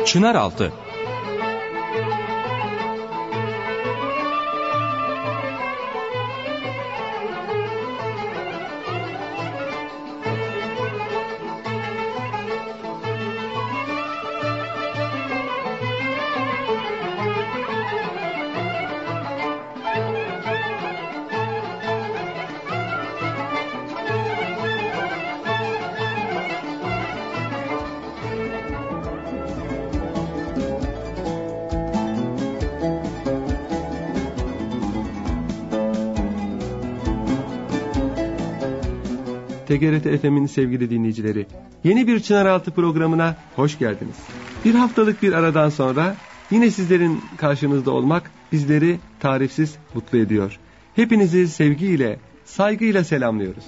Çınaraltı. TGRT FM'in sevgili dinleyicileri, yeni bir Çınaraltı programına hoş geldiniz. Bir haftalık bir aradan sonra yine sizlerin karşınızda olmak bizleri tarifsiz mutlu ediyor. Hepinizi sevgiyle, saygıyla selamlıyoruz.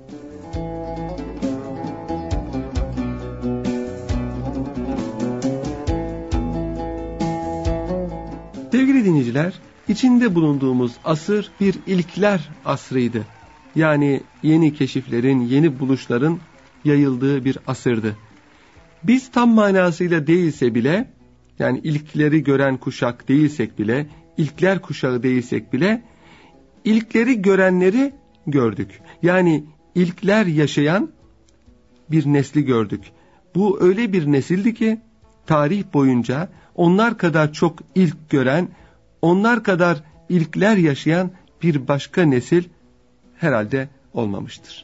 Sevgili dinleyiciler, içinde bulunduğumuz asır bir ilkler asrıydı. Yani yeni keşiflerin, yeni buluşların yayıldığı bir asırdı. Biz tam manasıyla değilse bile, yani ilkleri gören kuşak değilsek bile, ilkler kuşağı değilsek bile, ilkleri görenleri gördük. Yani ilkler yaşayan bir nesli gördük. Bu öyle bir nesildi ki, tarih boyunca onlar kadar çok ilk gören, onlar kadar ilkler yaşayan bir başka nesil herhalde olmamıştır.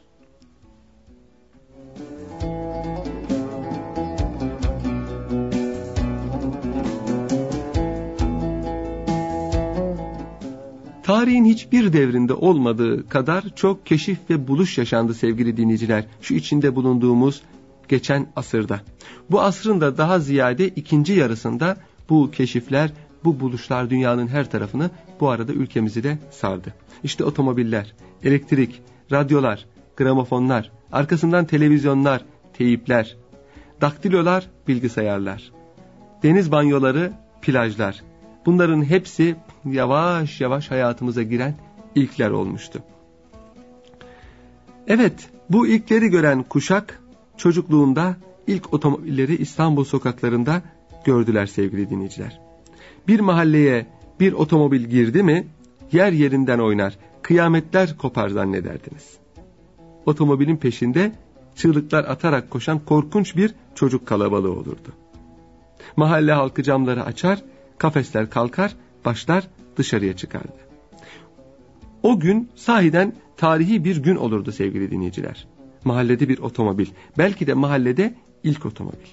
Tarihin hiçbir devrinde olmadığı kadar çok keşif ve buluş yaşandı sevgili dinleyiciler. Şu içinde bulunduğumuz geçen asırda. Bu asrın da daha ziyade ikinci yarısında bu keşifler, bu buluşlar dünyanın her tarafını, bu arada ülkemizi de sardı. İşte otomobiller, elektrik, radyolar, gramofonlar, arkasından televizyonlar, teyipler, daktilolar, bilgisayarlar, deniz banyoları, plajlar. Bunların hepsi yavaş yavaş hayatımıza giren ilkler olmuştu. Evet, bu ilkleri gören kuşak çocukluğunda ilk otomobilleri İstanbul sokaklarında gördüler sevgili dinleyiciler. Bir mahalleye bir otomobil girdi mi yer yerinden oynar, kıyametler kopar zannederdiniz. Otomobilin peşinde çığlıklar atarak koşan korkunç bir çocuk kalabalığı olurdu. Mahalle halkı camları açar, kafesler kalkar, başlar dışarıya çıkardı. O gün sahiden tarihi bir gün olurdu sevgili dinleyiciler. Mahallede bir otomobil, belki de mahallede ilk otomobil.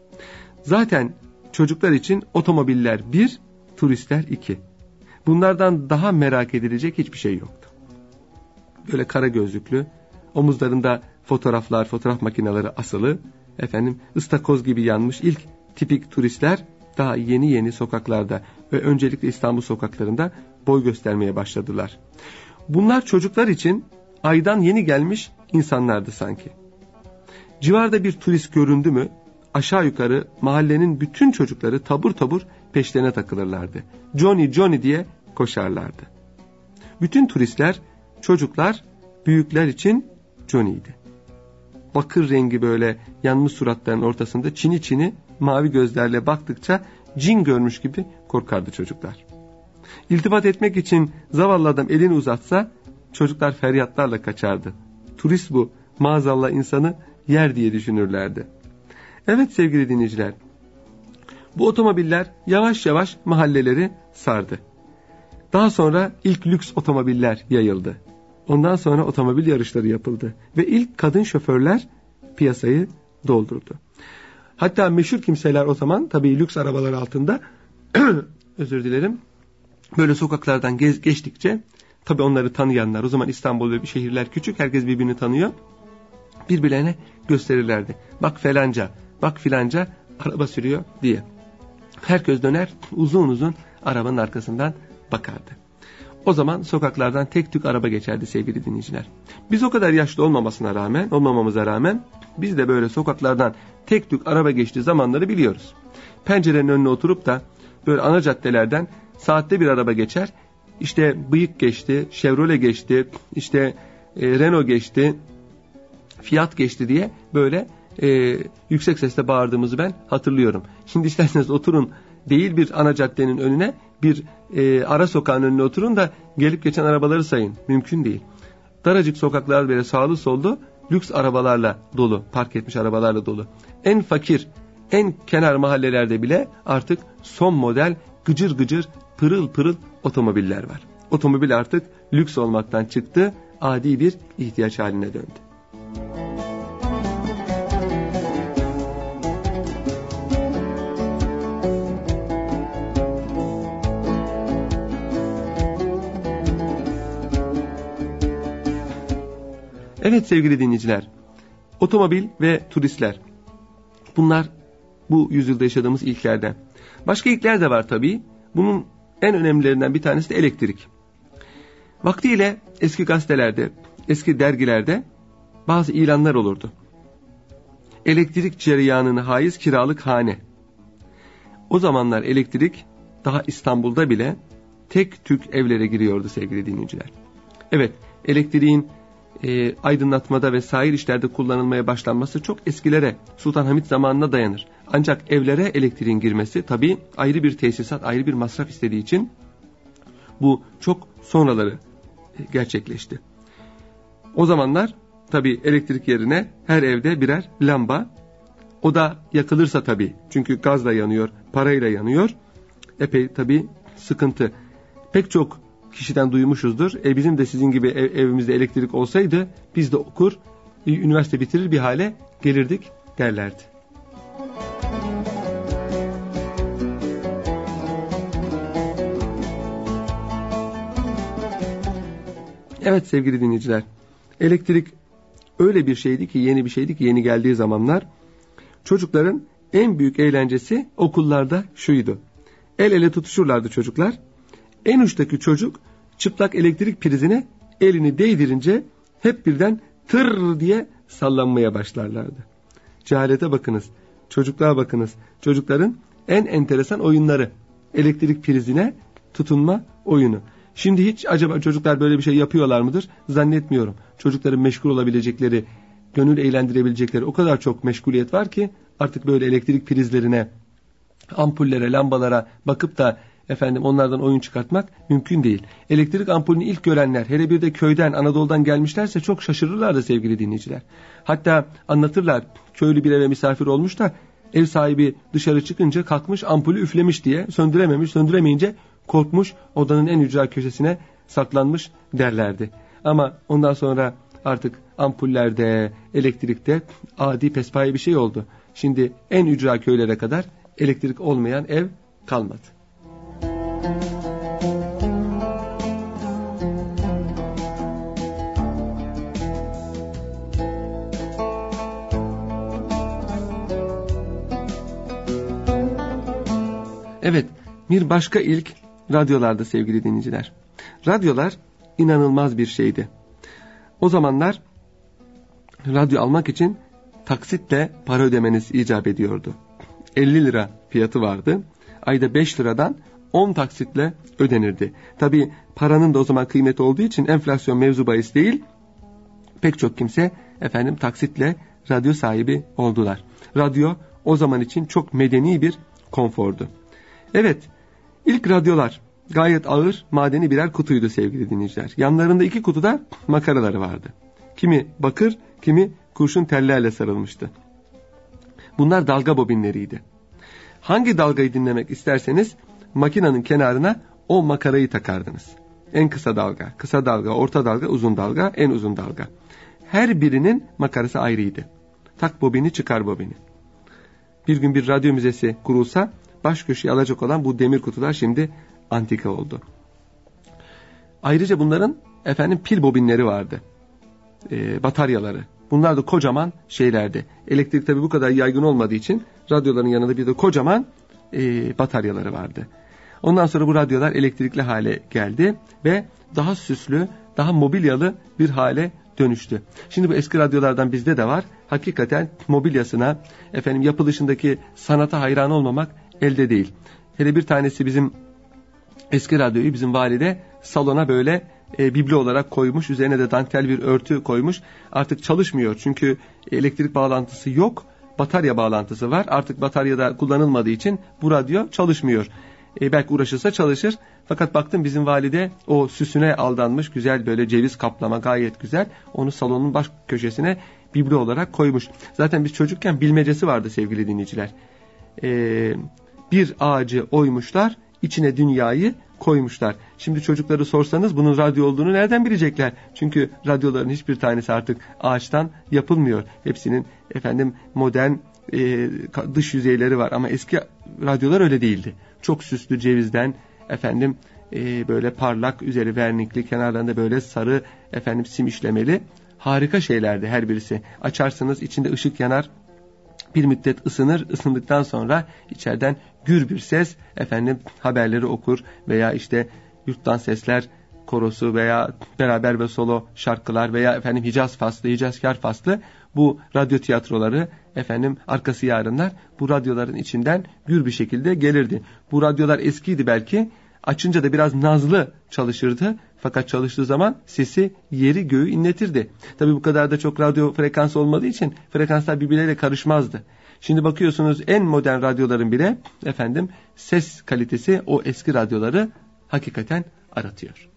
Zaten çocuklar için otomobiller 1, turistler 2. Bunlardan daha merak edilecek hiçbir şey yoktu. Böyle kara gözlüklü, omuzlarında fotoğraf makineleri asılı, ıstakoz gibi yanmış ilk tipik turistler daha yeni sokaklarda ve öncelikle İstanbul sokaklarında boy göstermeye başladılar. Bunlar çocuklar için aydan yeni gelmiş insanlardı sanki. Civarda bir turist göründü mü aşağı yukarı mahallenin bütün çocukları tabur tabur peşlerine takılırlardı. Johnny Johnny diye koşarlardı. Bütün turistler, çocuklar, büyükler için Johnny'ydi. Bakır rengi böyle yanmış suratların ortasında çini çini mavi gözlerle baktıkça cin görmüş gibi korkardı çocuklar. İltifat etmek için zavallı adam elini uzatsa çocuklar feryatlarla kaçardı. Turist bu, maazallah insanı yer diye düşünürlerdi. Evet sevgili dinleyiciler, bu otomobiller yavaş yavaş mahalleleri sardı. Daha sonra ilk lüks otomobiller yayıldı. Ondan sonra otomobil yarışları yapıldı ve ilk kadın şoförler piyasayı doldurdu. Hatta meşhur kimseler o zaman tabii lüks arabalar altında özür dilerim, böyle sokaklardan geçtikçe tabii onları tanıyanlar, o zaman İstanbul ve şehirler küçük, herkes birbirini tanıyor, birbirlerine gösterirlerdi. Bak falanca, bak filanca araba sürüyor diye. Herkes döner uzun uzun arabanın arkasından bakardı. O zaman sokaklardan tek tük araba geçerdi sevgili dinleyiciler. Biz o kadar yaşlı olmamamıza rağmen biz de böyle sokaklardan tek tük araba geçtiği zamanları biliyoruz. Pencerenin önüne oturup da böyle ana caddelerden saatte bir araba geçer. İşte Bıyık geçti, Chevrolet geçti, işte Renault geçti, Fiat geçti diye böyle yüksek sesle bağırdığımızı ben hatırlıyorum. Şimdi isterseniz oturun, değil bir ana caddenin önüne, bir ara sokağın önüne oturun da gelip geçen arabaları sayın. Mümkün değil. Daracık sokaklar böyle sağlı sollu lüks arabalarla dolu, park etmiş arabalarla dolu. En fakir, en kenar mahallelerde bile artık son model gıcır gıcır, pırıl pırıl otomobiller var. Otomobil artık lüks olmaktan çıktı, adi bir ihtiyaç haline döndü. Evet sevgili dinleyiciler, otomobil ve turistler, bunlar bu yüzyılda yaşadığımız ilklerden. Başka ilkler de var tabii. Bunun en önemlilerinden bir tanesi de elektrik. Vaktiyle eski gazetelerde, eski dergilerde bazı ilanlar olurdu. Elektrik cereyanına haiz kiralık hane. O zamanlar elektrik daha İstanbul'da bile tek tük evlere giriyordu sevgili dinleyiciler. Evet, elektriğin aydınlatmada ve sair işlerde kullanılmaya başlanması çok eskilere, Sultanahmet zamanına dayanır. Ancak evlere elektriğin girmesi tabii ayrı bir tesisat, ayrı bir masraf istediği için bu çok sonraları gerçekleşti. O zamanlar tabii elektrik yerine her evde birer lamba, o da yakılırsa tabii, çünkü gazla yanıyor, parayla yanıyor, epey tabii sıkıntı. Pek çok kişiden duymuşuzdur. Bizim de sizin gibi evimizde elektrik olsaydı biz de okur, üniversite bitirir bir hale gelirdik derlerdi. Evet sevgili dinleyiciler, elektrik öyle bir şeydi ki, yeni bir şeydi ki, yeni geldiği zamanlar çocukların en büyük eğlencesi okullarda şuydu. El ele tutuşurlardı çocuklar. En uçtaki çocuk çıplak elektrik prizine elini değdirince hep birden tır diye sallanmaya başlarlardı. Cehalete bakınız, çocukluğa bakınız. Çocukların en enteresan oyunları, elektrik prizine tutunma oyunu. Şimdi hiç acaba çocuklar böyle bir şey yapıyorlar mıdır? Zannetmiyorum. Çocukların meşgul olabilecekleri, gönül eğlendirebilecekleri o kadar çok meşguliyet var ki artık böyle elektrik prizlerine, ampullere, lambalara bakıp da onlardan oyun çıkartmak mümkün değil. Elektrik ampulünü ilk görenler, hele bir de köyden, Anadolu'dan gelmişlerse çok şaşırırlar da sevgili dinleyiciler. Hatta anlatırlar, köylü bir eve misafir olmuş da ev sahibi dışarı çıkınca kalkmış ampulü üflemiş diye, söndürememiş, söndüremeyince korkmuş, odanın en ücra köşesine saklanmış derlerdi. Ama ondan sonra artık ampullerde, elektrikte adi pespaye bir şey oldu. Şimdi en ücra köylere kadar elektrik olmayan ev kalmadı. Evet, bir başka ilk radyolarda sevgili dinleyiciler. Radyolar inanılmaz bir şeydi. O zamanlar radyo almak için taksitle para ödemeniz icap ediyordu. 50 lira fiyatı vardı. Ayda 5 liradan 10 taksitle ödenirdi. Tabii paranın da o zaman kıymeti olduğu için enflasyon mevzu bahis değil. Pek çok kimse taksitle radyo sahibi oldular. Radyo o zaman için çok medeni bir konfordu. Evet, ilk radyolar gayet ağır, madeni birer kutuydu sevgili dinleyiciler. Yanlarında 2 kutuda makaraları vardı. Kimi bakır, kimi kurşun tellerle sarılmıştı. Bunlar dalga bobinleriydi. Hangi dalgayı dinlemek isterseniz makinenin kenarına o makarayı takardınız. En kısa dalga, kısa dalga, orta dalga, uzun dalga, en uzun dalga. Her birinin makarası ayrıydı. Tak bobini, çıkar bobini. Bir gün bir radyo müzesi kurulsa baş köşeye alacak olan bu demir kutular şimdi antika oldu. Ayrıca bunların pil bobinleri vardı. Bataryaları. Bunlar da kocaman şeylerdi. Elektrik tabii bu kadar yaygın olmadığı için radyoların yanında bir de kocaman bataryaları vardı. Ondan sonra bu radyolar elektrikli hale geldi ve daha süslü, daha mobilyalı bir hale dönüştü. Şimdi bu eski radyolardan bizde de var. Hakikaten mobilyasına, yapılışındaki sanata hayran olmamak elde değil. Hele bir tanesi bizim eski radyoyu bizim valide salona böyle biblo olarak koymuş. Üzerine de dantel bir örtü koymuş. Artık çalışmıyor çünkü elektrik bağlantısı yok. batarya bağlantısı var. Artık bataryada kullanılmadığı için bu radyo çalışmıyor. Belki uğraşırsa çalışır. Fakat baktım bizim valide o süsüne aldanmış, güzel böyle ceviz kaplama, gayet güzel. Onu salonun baş köşesine biblo olarak koymuş. Zaten biz çocukken bilmecesi vardı sevgili dinleyiciler. Bir ağacı oymuşlar, içine dünyayı koymuşlar. Şimdi çocukları sorsanız bunun radyo olduğunu nereden bilecekler? Çünkü radyoların hiçbir tanesi artık ağaçtan yapılmıyor. Hepsinin modern dış yüzeyleri var ama eski radyolar öyle değildi. Çok süslü cevizden böyle parlak, üzeri vernikli, kenarlarında böyle sarı sim işlemeli harika şeylerdi her birisi. Açarsınız, içinde ışık yanar. Bir müddet ısınır, ısındıktan sonra içeriden gür bir ses haberleri okur veya işte yurttan sesler korosu veya beraber ve solo şarkılar veya Hicaz faslı, Hicazkar faslı, bu radyo tiyatroları arkası yarınlar bu radyoların içinden gür bir şekilde gelirdi. Bu radyolar eskiydi belki, açınca da biraz nazlı çalışırdı. Fakat çalıştığı zaman sesi yeri göğü inletirdi. Tabii bu kadar da çok radyo frekansı olmadığı için frekanslar birbirleriyle karışmazdı. Şimdi bakıyorsunuz en modern radyoların bile ses kalitesi o eski radyoları hakikaten aratıyor.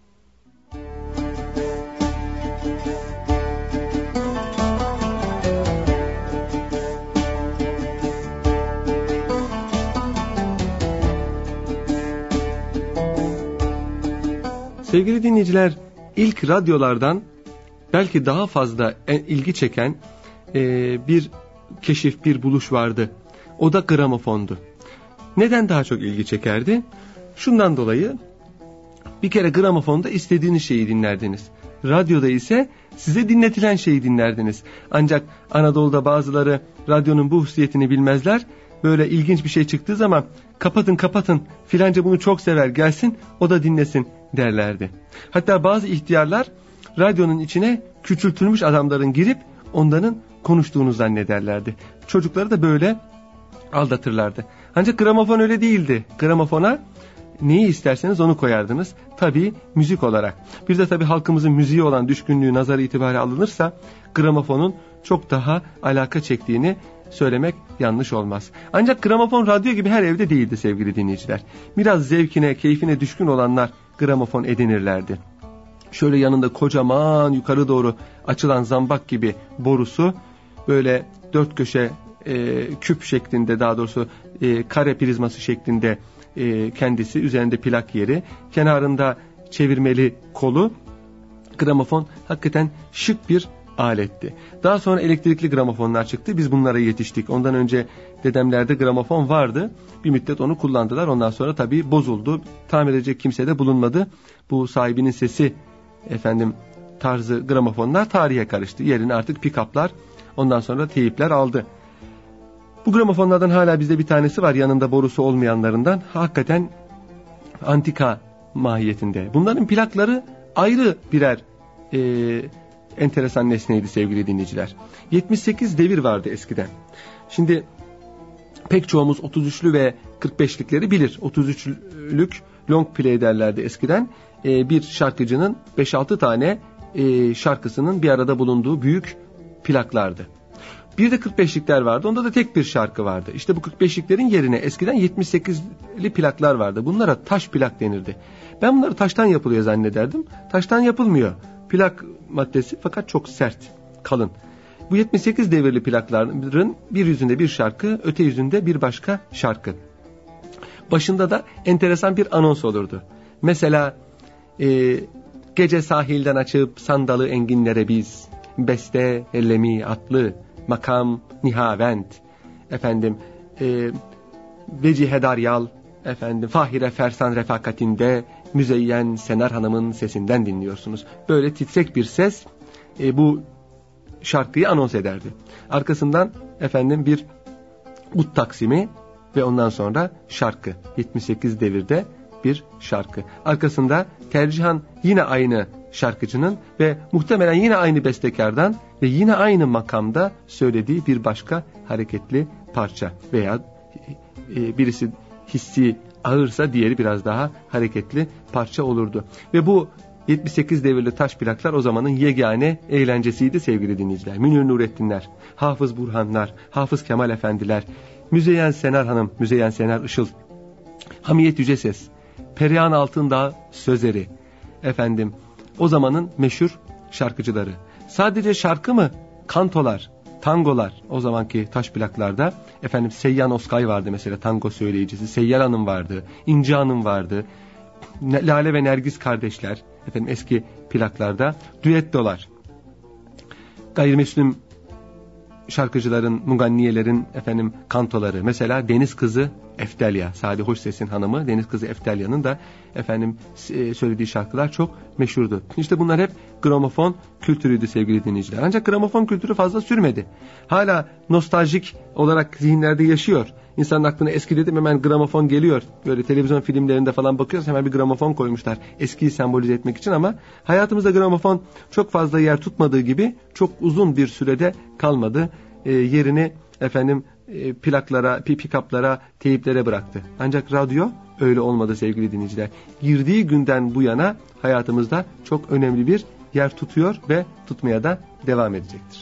Sevgili dinleyiciler, ilk radyolardan belki daha fazla ilgi çeken bir keşif, bir buluş vardı. O da gramofondu. Neden daha çok ilgi çekerdi? Şundan dolayı, bir kere gramofonda istediğiniz şeyi dinlerdiniz. Radyoda ise size dinletilen şeyi dinlerdiniz. Ancak Anadolu'da bazıları radyonun bu hususiyetini bilmezler. Böyle ilginç bir şey çıktığı zaman kapatın filanca bunu çok sever, gelsin o da dinlesin derlerdi. Hatta bazı ihtiyarlar radyonun içine küçültülmüş adamların girip onların konuştuğunu zannederlerdi. Çocukları da böyle aldatırlardı. Ancak gramofon öyle değildi. Gramofona neyi isterseniz onu koyardınız. Tabii müzik olarak. Bir de tabii halkımızın müziğe olan düşkünlüğü nazarı itibariyle alınırsa gramofonun çok daha alaka çektiğini söylemek yanlış olmaz. Ancak gramofon radyo gibi her evde değildi sevgili dinleyiciler. Biraz zevkine, keyfine düşkün olanlar gramofon edinirlerdi. Şöyle yanında kocaman yukarı doğru açılan zambak gibi borusu, böyle dört köşe küp şeklinde, daha doğrusu kare prizması şeklinde kendisi, üzerinde plak yeri, kenarında çevirmeli kolu. Gramofon hakikaten şık bir aletti. Daha sonra elektrikli gramofonlar çıktı. Biz bunlara yetiştik. Ondan önce dedemlerde gramofon vardı. Bir müddet onu kullandılar. Ondan sonra tabii bozuldu. Tamir edecek kimse de bulunmadı. Bu sahibinin sesi tarzı gramofonlar tarihe karıştı. Yerini artık pick-up'lar, ondan sonra teyipler aldı. Bu gramofonlardan hala bizde bir tanesi var, yanında borusu olmayanlarından. Hakikaten antika mahiyetinde. Bunların plakları ayrı birer enteresan nesneydi sevgili dinleyiciler. 78 devir vardı eskiden. Şimdi pek çoğumuz 33'lü ve 45'likleri bilir. 33'lük long play derlerdi eskiden. Bir şarkıcının 5-6 tane şarkısının bir arada bulunduğu büyük plaklardı. Bir de 45'likler vardı. Onda da tek bir şarkı vardı. İşte bu 45'liklerin yerine eskiden 78'li plaklar vardı. Bunlara taş plak denirdi. Ben bunları taştan yapılıyor zannederdim. Taştan yapılmıyor. Plak maddesi, fakat çok sert, kalın. Bu 78 devirli plakların bir yüzünde bir şarkı, öte yüzünde bir başka şarkı. Başında da enteresan bir anons olurdu. Mesela gece sahilden açıp sandalı enginlere biz, beste ellemi atlı, makam nihavent, vecihe daryal, Fahire Fersan refakatinde Müzeyyen Senar Hanım'ın sesinden dinliyorsunuz. Böyle titrek bir ses bu şarkıyı anons ederdi. Arkasından bir ut taksimi ve ondan sonra şarkı. 78 devirde bir şarkı. Arkasında tercihan yine aynı şarkıcının ve muhtemelen yine aynı bestekardan ve yine aynı makamda söylediği bir başka hareketli parça veya birisi hissi ağırsa diğeri biraz daha hareketli parça olurdu. Ve bu 78 devirli taş plaklar o zamanın yegane eğlencesiydi sevgili dinleyiciler. Münir Nurettinler, Hafız Burhanlar, Hafız Kemal Efendiler, Müzeyyen Senar Hanım, Müzeyyen Senar Işıl, Hamiyet Yüceses, Perihan Altındağ sözleri, efendim o zamanın meşhur şarkıcıları. Sadece şarkı mı? Kantolar, tangolar o zamanki taş plaklarda. Efendim Seyyan Oskay vardı mesela, tango söyleyicisi. Seyyar Hanım vardı, İnci Hanım vardı. Lale ve Nergis kardeşler efendim eski plaklarda. Düettolar. Gayrimüslim şarkıcıların, muganniyelerin efendim kantoları. Mesela Deniz Kızı Eftelya, Sadi Hoşses'in hanımı Deniz Kızı Eftelya'nın da efendim söylediği şarkılar çok meşhurdu. İşte bunlar hep gramofon kültürüydü sevgili dinleyiciler. Ancak gramofon kültürü fazla sürmedi. Hala nostaljik olarak zihinlerde yaşıyor. İnsanın aklına eski dedim hemen gramofon geliyor. Böyle televizyon filmlerinde falan bakıyoruz, hemen bir gramofon koymuşlar eskiyi sembolize etmek için, ama hayatımızda gramofon çok fazla yer tutmadığı gibi çok uzun bir sürede kalmadı. Yerini efendim plaklara, pick-up'lara, teyiplere bıraktı. Ancak radyo öyle olmadı sevgili dinleyiciler. Girdiği günden bu yana hayatımızda çok önemli bir yer tutuyor ve tutmaya da devam edecektir.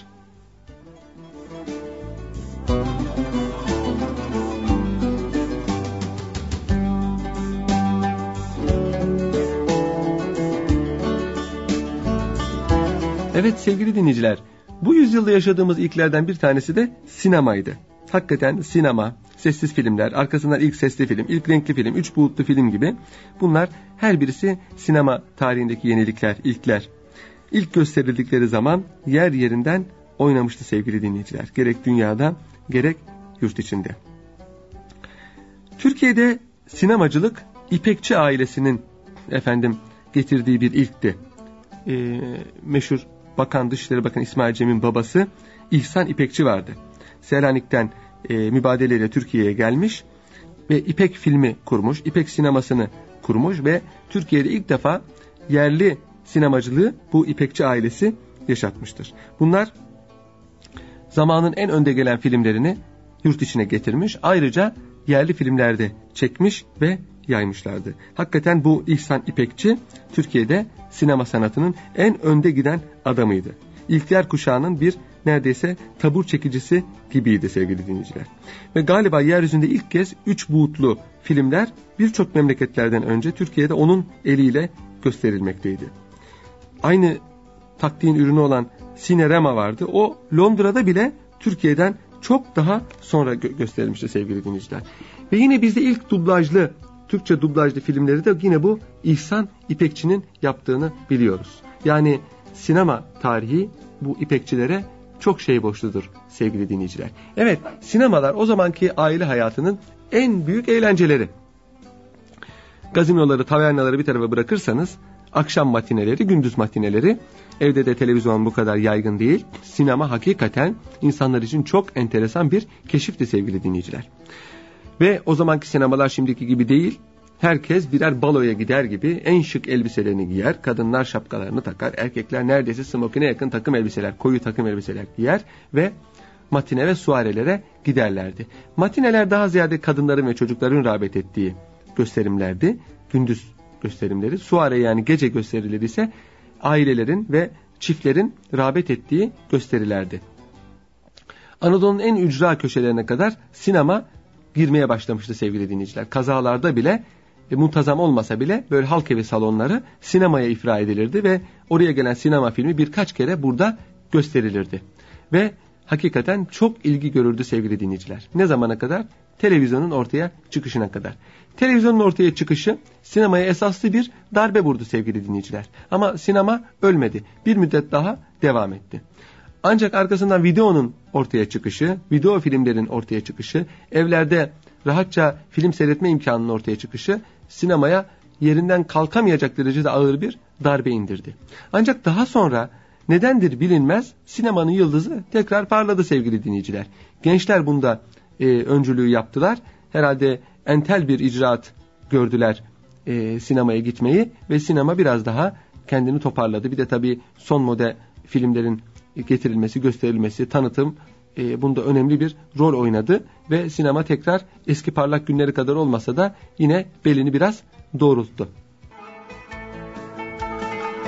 Evet sevgili dinleyiciler, bu yüzyılda yaşadığımız ilklerden bir tanesi de sinemaydı. Hakikaten sinema, sessiz filmler, arkasından ilk sesli film, ilk renkli film, 3 boyutlu film gibi, bunlar her birisi sinema tarihindeki yenilikler, ilkler. İlk gösterildikleri zaman yer yerinden oynamıştı sevgili dinleyiciler. Gerek dünyada gerek yurt içinde. Türkiye'de sinemacılık İpekçi ailesinin getirdiği bir ilkti. Meşhur Bakan, Dışişleri Bakanı İsmail Cem'in babası İhsan İpekçi vardı. Selanik'ten mübadeleyle Türkiye'ye gelmiş ve İpek filmi kurmuş, İpek sinemasını kurmuş ve Türkiye'de ilk defa yerli sinemacılığı bu İpekçi ailesi yaşatmıştır. Bunlar zamanın en önde gelen filmlerini yurt içine getirmiş, ayrıca yerli filmlerde çekmiş ve yaymışlardı. Hakikaten bu İhsan İpekçi Türkiye'de sinema sanatının en önde giden adamıydı. İlkler kuşağının bir neredeyse tabur çekicisi gibiydi sevgili dinleyiciler. Ve galiba yeryüzünde ilk kez 3 boyutlu filmler birçok memleketlerden önce Türkiye'de onun eliyle gösterilmekteydi. Aynı taktiğin ürünü olan Cinerama vardı. O Londra'da bile Türkiye'den çok daha sonra gösterilmişti sevgili dinleyiciler. Ve yine bizde ilk dublajlı, Türkçe dublajlı filmleri de yine bu İhsan İpekçi'nin yaptığını biliyoruz. Yani sinema tarihi bu İpekçilere çok şey borçludur sevgili dinleyiciler. Evet, sinemalar o zamanki aile hayatının en büyük eğlenceleri. Gazinoları, tavernaları bir tarafa bırakırsanız, akşam matineleri, gündüz matineleri, evde de televizyon bu kadar yaygın değil. Sinema hakikaten insanlar için çok enteresan bir keşifti sevgili dinleyiciler. Ve o zamanki sinemalar şimdiki gibi değil. Herkes birer baloya gider gibi en şık elbiselerini giyer. Kadınlar şapkalarını takar. Erkekler neredeyse smokine yakın takım elbiseler, koyu takım elbiseler giyer ve matine ve suarelere giderlerdi. Matineler daha ziyade kadınların ve çocukların rağbet ettiği gösterimlerdi. Gündüz gösterimleri. Suare yani gece gösterileri ise ailelerin ve çiftlerin rağbet ettiği gösterilerdi. Anadolu'nun en ücra köşelerine kadar sinema girmeye başlamıştı sevgili dinleyiciler. Kazalarda bile muntazam olmasa bile böyle halk evi salonları sinemaya ifra edilirdi ve oraya gelen sinema filmi birkaç kere burada gösterilirdi. Ve hakikaten çok ilgi görürdü sevgili dinleyiciler. Ne zamana kadar? Televizyonun ortaya çıkışına kadar. Televizyonun ortaya çıkışı sinemaya esaslı bir darbe vurdu sevgili dinleyiciler. Ama sinema ölmedi. Bir müddet daha devam etti. Ancak arkasından videonun ortaya çıkışı, video filmlerin ortaya çıkışı, evlerde rahatça film seyretme imkanının ortaya çıkışı sinemaya yerinden kalkamayacak derecede ağır bir darbe indirdi. Ancak daha sonra nedendir bilinmez sinemanın yıldızı tekrar parladı sevgili dinleyiciler. Gençler bunda öncülüğü yaptılar. Herhalde entel bir icraat gördüler sinemaya gitmeyi ve sinema biraz daha kendini toparladı. Bir de tabii son model filmlerin getirilmesi, gösterilmesi, tanıtım bunda önemli bir rol oynadı ve sinema tekrar eski parlak günleri kadar olmasa da yine belini biraz doğrulttu.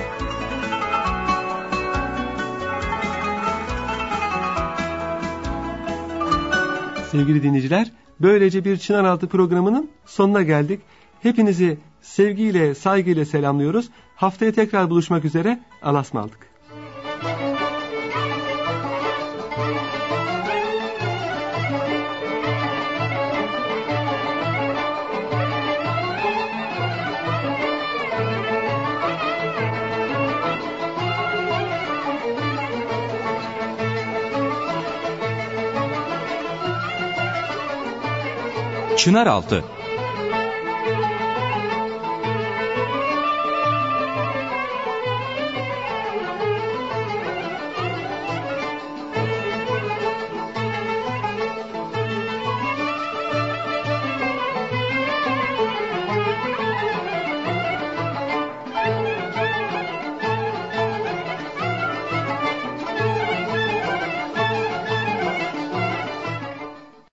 Sevgili dinleyiciler, böylece bir Çınaraltı programının sonuna geldik. Hepinizi sevgiyle, saygıyla selamlıyoruz. Haftaya tekrar buluşmak üzere. Allah'a ısmarladık. Çınaraltı